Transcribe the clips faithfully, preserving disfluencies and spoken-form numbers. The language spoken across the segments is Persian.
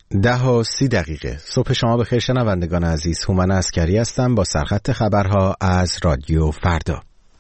ده و سی دقیقه صبح شما بخیر شنوندگان عزیز. هومن عسکری هستم با سرخط خبرها از رادیو فردا.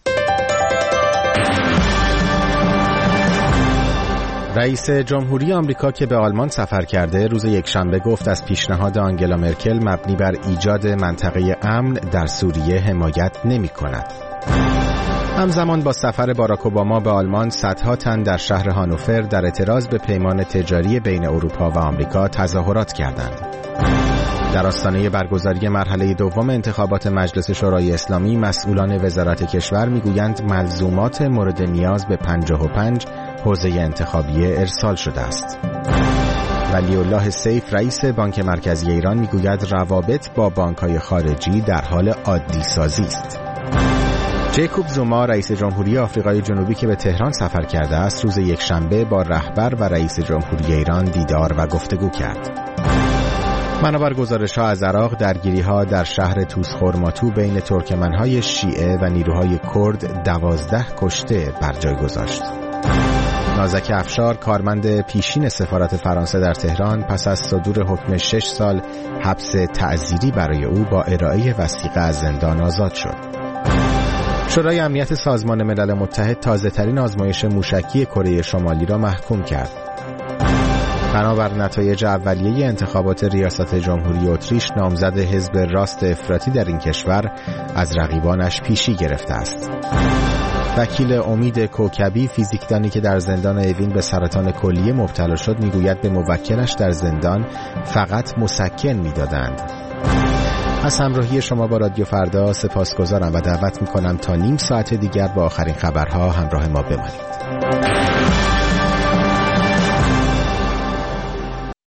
رئیس جمهوری آمریکا که به آلمان سفر کرده روز یکشنبه گفت از پیشنهاد آنگلا مرکل مبنی بر ایجاد منطقه امن در سوریه حمایت نمی کند. همزمان با سفر باراک اوباما به آلمان صدها تن در شهر هانوفر در اعتراض به پیمان تجاری بین اروپا و آمریکا تظاهرات کردند. در آستانه برگزاری مرحله دوم انتخابات مجلس شورای اسلامی مسئولان وزارت کشور میگویند ملزومات مورد نیاز به پنجاه و پنج حوزه انتخابی ارسال شده است. ولی الله سیف رئیس بانک مرکزی ایران میگوید روابط با بانک‌های خارجی در حال عادی سازی است. جیکوب زوما رئیس جمهوری آفریقای جنوبی که به تهران سفر کرده است روز یکشنبه با رهبر و رئیس جمهوری ایران دیدار و گفتگو کرد. بنابر گزارش‌ها از عراق درگیری‌ها در شهر توسخورماتو بین ترکمن‌های شیعه و نیروهای کرد دوازده کشته بر جای گذاشت. نازک افشار کارمند پیشین سفارت فرانسه در تهران پس از صدور حکم شش سال حبس تعزیری برای او با ارائه وثیقه از زندان آزاد شد. شورای امنیت سازمان ملل متحد تازه‌ترین آزمایش موشکی کره شمالی را محکوم کرد. بنابر نتایج اولیه انتخابات ریاست جمهوری اتریش نامزد حزب راست افراطی در این کشور از رقیبانش پیشی گرفته است. وکیل امید کوکبی فیزیکدانی که در زندان اوین به سرطان کلیه مبتلا شد میگوید به موکلش در زندان فقط مسکن میدادند. از همراهی شما با رادیو فردا سپاسگزارم و دعوت میکنم تا نیم ساعت دیگر با آخرین خبرها همراه ما بمانید.